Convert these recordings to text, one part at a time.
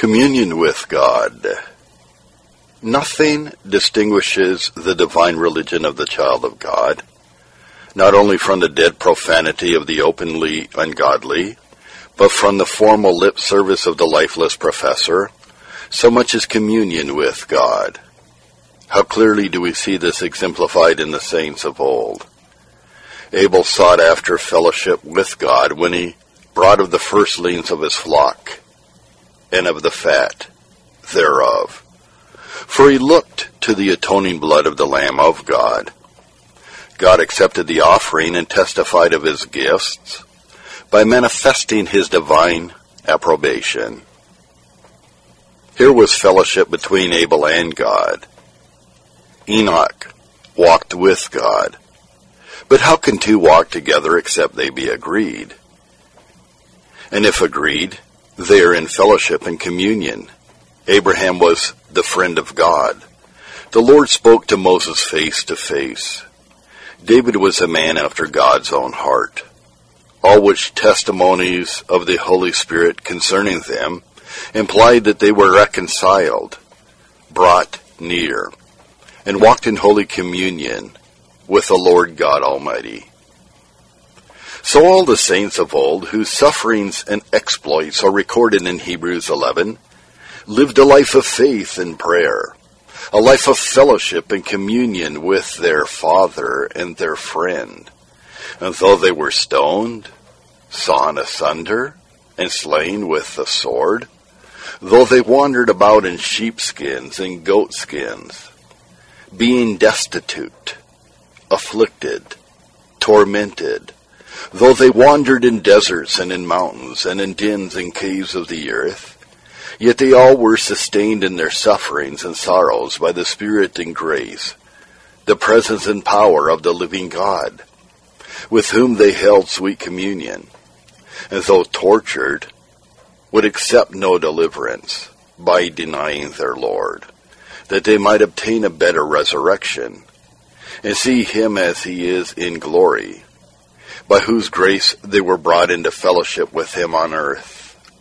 Communion with God. Nothing distinguishes the divine religion of the child of God, not only from the dead profanity of the openly ungodly, but from the formal lip service of the lifeless professor, so much as communion with God. How clearly do we see this exemplified in the saints of old. Abel sought after fellowship with God when he brought of the firstlings of his flock, and of the fat thereof. For he looked to the atoning blood of the Lamb of God. God accepted the offering and testified of his gifts by manifesting his divine approbation. Here was fellowship between Abel and God. Enoch walked with God. But how can two walk together except they be agreed? And if agreed, they are in fellowship and communion. Abraham was the friend of God. The Lord spoke to Moses face to face. David was a man after God's own heart. All which testimonies of the Holy Spirit concerning them implied that they were reconciled, brought near, and walked in holy communion with the Lord God Almighty. So all the saints of old, whose sufferings and exploits are recorded in Hebrews 11, lived a life of faith and prayer, a life of fellowship and communion with their Father and their friend. And though they were stoned, sawn asunder, and slain with the sword, though they wandered about in sheepskins and goatskins, being destitute, afflicted, tormented, though they wandered in deserts and in mountains and in dens and caves of the earth, yet they all were sustained in their sufferings and sorrows by the Spirit and grace, the presence and power of the living God, with whom they held sweet communion, and though tortured, would accept no deliverance by denying their Lord, that they might obtain a better resurrection, and see him as he is in glory, by whose grace they were brought into fellowship with him on earth.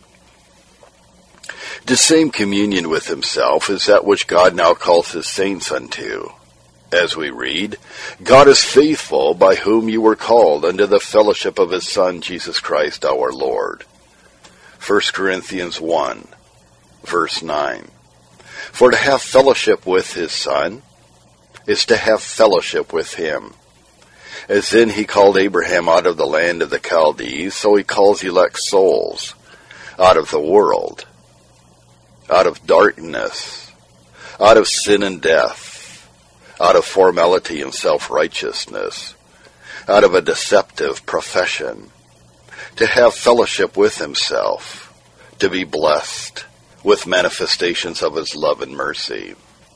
The same communion with himself is that which God now calls his saints unto. As we read, God is faithful, by whom you were called unto the fellowship of his Son, Jesus Christ our Lord. 1 Corinthians 1, verse 9. For to have fellowship with his Son is to have fellowship with him. As then he called Abraham out of the land of the Chaldees, so he calls elect souls out of the world, out of darkness, out of sin and death, out of formality and self-righteousness, out of a deceptive profession, to have fellowship with himself, to be blessed with manifestations of his love and mercy.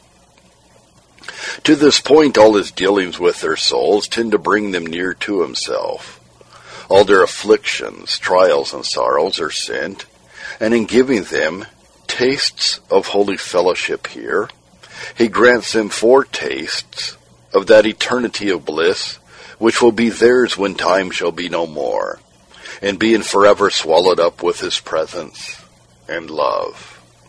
To this point, all his dealings with their souls tend to bring them near to himself. All their afflictions, trials, and sorrows are sent, and in giving them tastes of holy fellowship here, he grants them foretastes of that eternity of bliss which will be theirs when time shall be no more, and being forever swallowed up with his presence and love.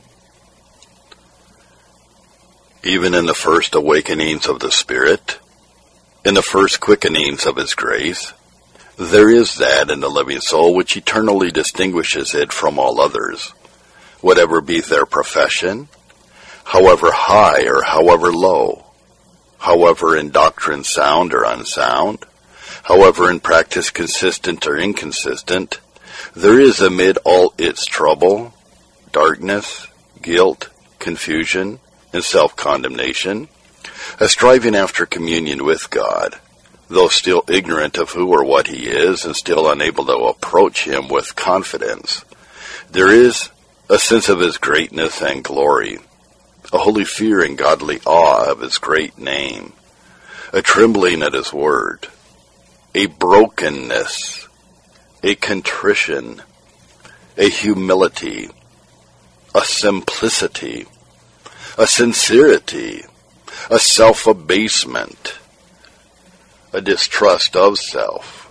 Even in the first awakenings of the Spirit, in the first quickenings of his grace, there is that in the living soul which eternally distinguishes it from all others, whatever be their profession, however high or however low, however in doctrine sound or unsound, however in practice consistent or inconsistent, there is amid all its trouble, darkness, guilt, confusion, and self-condemnation, a striving after communion with God, though still ignorant of who or what he is and still unable to approach him with confidence. There is a sense of his greatness and glory, a holy fear and godly awe of his great name, a trembling at his word, a brokenness, a contrition, a humility, a simplicity, a sincerity, a self-abasement, a distrust of self,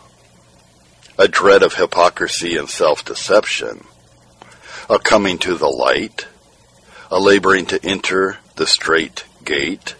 a dread of hypocrisy and self-deception, a coming to the light, a laboring to enter the strait gate,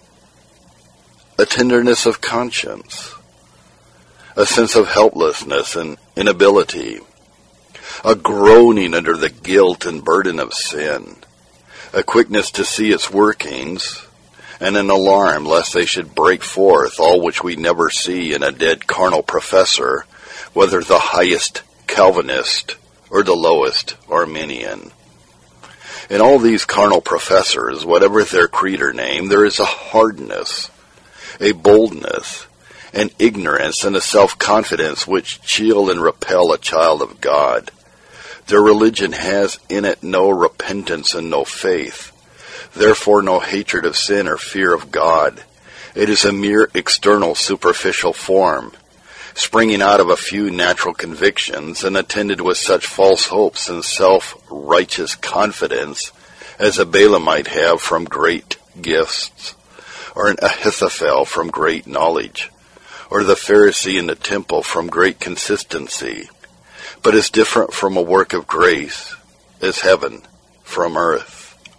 a tenderness of conscience, a sense of helplessness and inability, a groaning under the guilt and burden of sin, a quickness to see its workings, and an alarm lest they should break forth, all which we never see in a dead carnal professor, whether the highest Calvinist or the lowest Arminian. In all these carnal professors, whatever their creed or name, there is a hardness, a boldness, an ignorance, and a self-confidence which chill and repel a child of God. Their religion has in it no repentance and no faith, therefore no hatred of sin or fear of God. It is a mere external superficial form, springing out of a few natural convictions and attended with such false hopes and self-righteous confidence as a Balaam might have from great gifts, or an Ahithophel from great knowledge, or the Pharisee in the temple from great consistency, but is different from a work of grace as heaven from earth.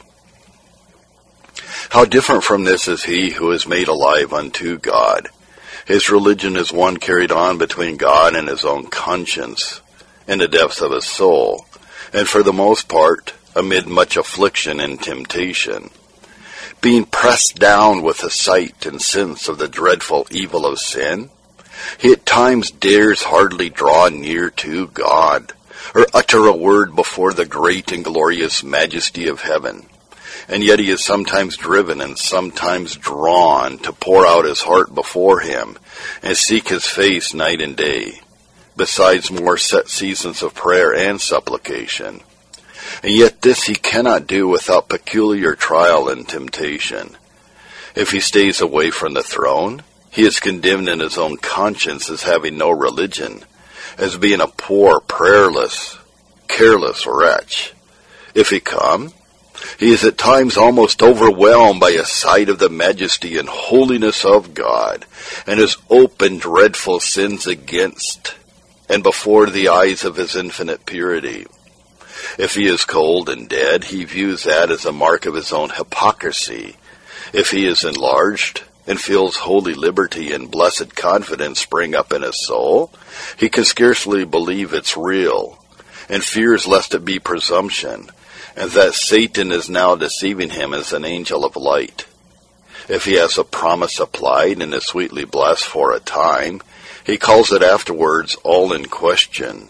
How different from this is he who is made alive unto God. His religion is one carried on between God and his own conscience, in the depths of his soul, and for the most part, amid much affliction and temptation. Being pressed down with the sight and sense of the dreadful evil of sin, he at times dares hardly draw near to God, or utter a word before the great and glorious majesty of heaven. And yet he is sometimes driven and sometimes drawn to pour out his heart before him and seek his face night and day, besides more set seasons of prayer and supplication. And yet this he cannot do without peculiar trial and temptation. If he stays away from the throne, he is condemned in his own conscience as having no religion, as being a poor, prayerless, careless wretch. If he come, he is at times almost overwhelmed by a sight of the majesty and holiness of God, and his open dreadful sins against and before the eyes of his infinite purity. If he is cold and dead, he views that as a mark of his own hypocrisy. If he is enlarged and feels holy liberty and blessed confidence spring up in his soul, he can scarcely believe it's real, and fears lest it be presumption, and that Satan is now deceiving him as an angel of light. If he has a promise applied and is sweetly blessed for a time, he calls it afterwards all in question.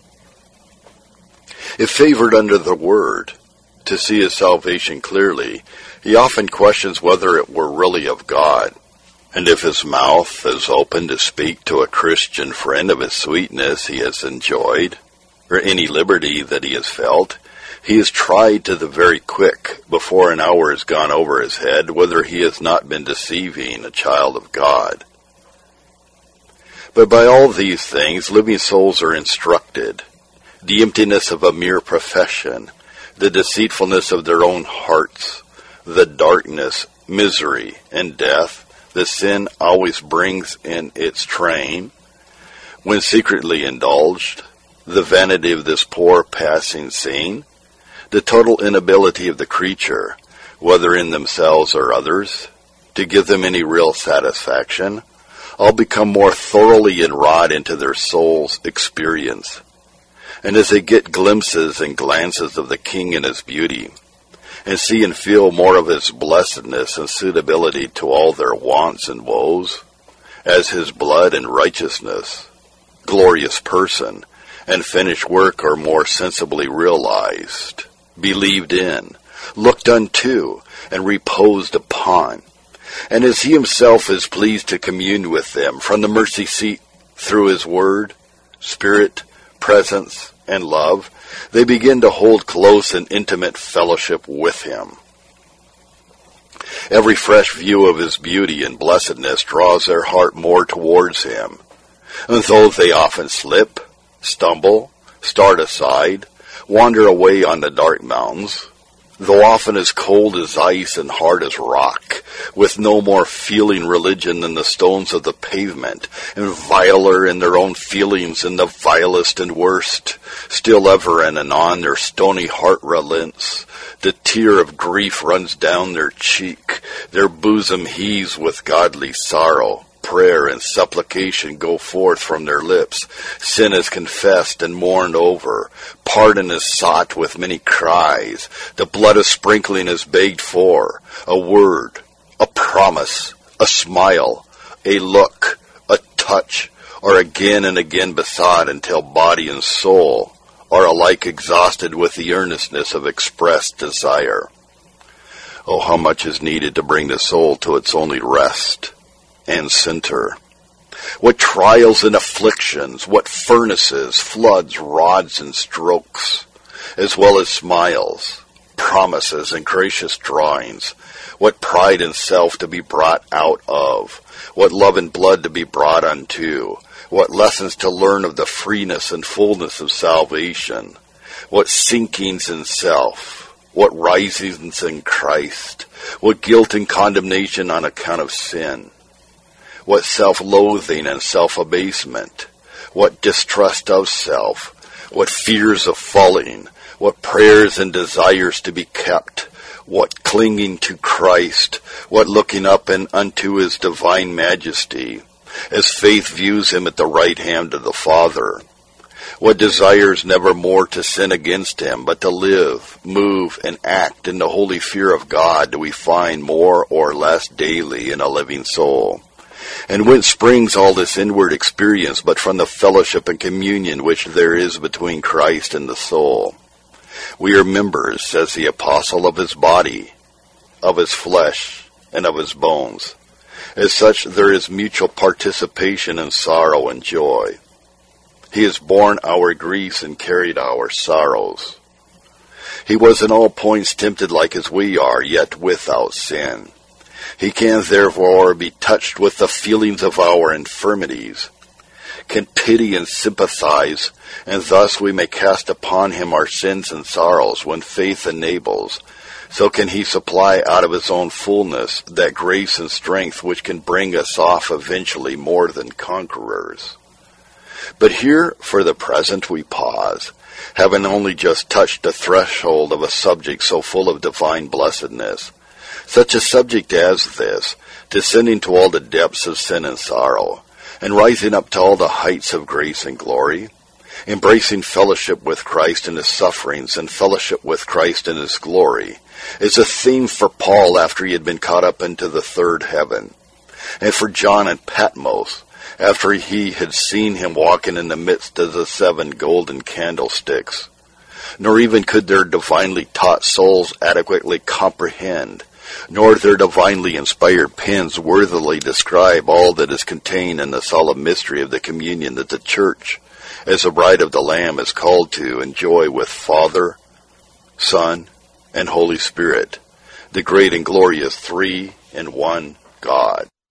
If favored under the word, to see his salvation clearly, he often questions whether it were really of God. And if his mouth is open to speak to a Christian friend of his sweetness he has enjoyed, or any liberty that he has felt, he is tried to the very quick, before an hour has gone over his head, whether he has not been deceiving a child of God. But by all these things, living souls are instructed. The emptiness of a mere profession, the deceitfulness of their own hearts, the darkness, misery, and death that sin always brings in its train, when secretly indulged, the vanity of this poor passing scene, the total inability of the creature, whether in themselves or others, to give them any real satisfaction, all become more thoroughly enwrought into their soul's experience. And as they get glimpses and glances of the King and his beauty, and see and feel more of his blessedness and suitability to all their wants and woes, as his blood and righteousness, glorious person, and finished work are more sensibly realized, believed in, looked unto, and reposed upon, and as he himself is pleased to commune with them from the mercy seat through his word, spirit, presence, and love, they begin to hold close and intimate fellowship with him. Every fresh view of his beauty and blessedness draws their heart more towards him, and though they often slip, stumble, start aside, wander away on the dark mountains, though often as cold as ice and hard as rock, with no more feeling religion than the stones of the pavement, and viler in their own feelings than the vilest and worst, still ever and anon their stony heart relents The tear of grief runs down their cheek. Their bosom heaves with godly sorrow. Prayer and supplication go forth from their lips. Sin is confessed and mourned over. Pardon is sought with many cries. The blood of sprinkling is begged for. A word, a promise, a smile, a look, a touch, or again and again besought until body and soul are alike exhausted with the earnestness of expressed desire. Oh, how much is needed to bring the soul to its only rest and center. What trials and afflictions, what furnaces, floods, rods, and strokes, as well as smiles, promises, and gracious drawings. What pride and self to be brought out of, what love and blood to be brought unto, what lessons to learn of the freeness and fullness of salvation, what sinkings in self, what risings in Christ, what guilt and condemnation on account of sin, what self-loathing and self-abasement, what distrust of self, what fears of falling, what prayers and desires to be kept, what clinging to Christ, what looking up and unto his divine majesty, as faith views him at the right hand of the Father, what desires never more to sin against him, but to live, move, and act in the holy fear of God do we find more or less daily in a living soul. And whence springs all this inward experience but from the fellowship and communion which there is between Christ and the soul? We are members, says the apostle, of his body, of his flesh, and of his bones. As such, there is mutual participation in sorrow and joy. He has borne our griefs and carried our sorrows. He was in all points tempted like as we are, yet without sin. He can therefore be touched with the feelings of our infirmities, can pity and sympathize, and thus we may cast upon him our sins and sorrows when faith enables. So can he supply out of his own fullness that grace and strength which can bring us off eventually more than conquerors. But here, for the present, we pause, having only just touched the threshold of a subject so full of divine blessedness. Such a subject as this, descending to all the depths of sin and sorrow, and rising up to all the heights of grace and glory, embracing fellowship with Christ in his sufferings and fellowship with Christ in his glory, is a theme for Paul after he had been caught up into the third heaven, and for John and Patmos after he had seen him walking in the midst of the 7 golden candlesticks. Nor even could their divinely taught souls adequately comprehend, nor their divinely inspired pens worthily describe all that is contained in the solemn mystery of the communion that the Church, as a bride of the Lamb, is called to enjoy with Father, Son, and Holy Spirit, the great and glorious 3 in 1 God.